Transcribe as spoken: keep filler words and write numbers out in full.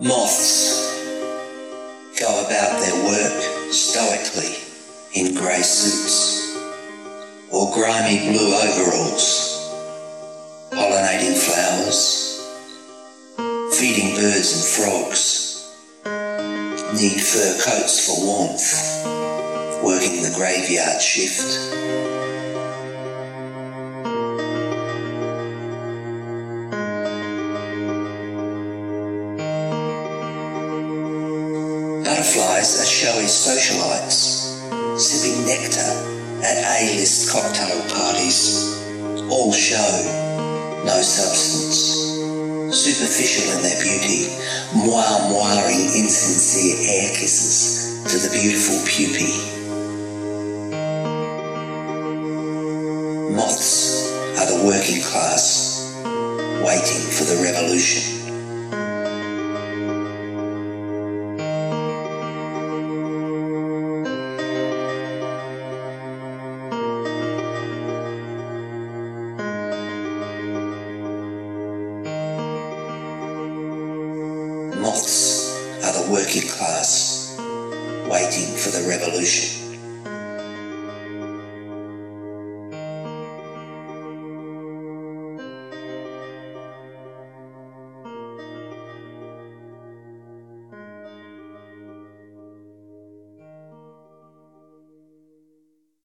Moths go about their work stoically in grey suits or grimy blue overalls, pollinating flowers, feeding birds and frogs, need fur coats for warmth, working the graveyard shift. Butterflies are showy socialites, sipping nectar at A-list cocktail parties. All show, no substance. Superficial in their beauty, moir-moiring insincere air kisses to the beautiful pupae. Moths are the working class, waiting for the revolution. Moths are the working class, waiting for the revolution.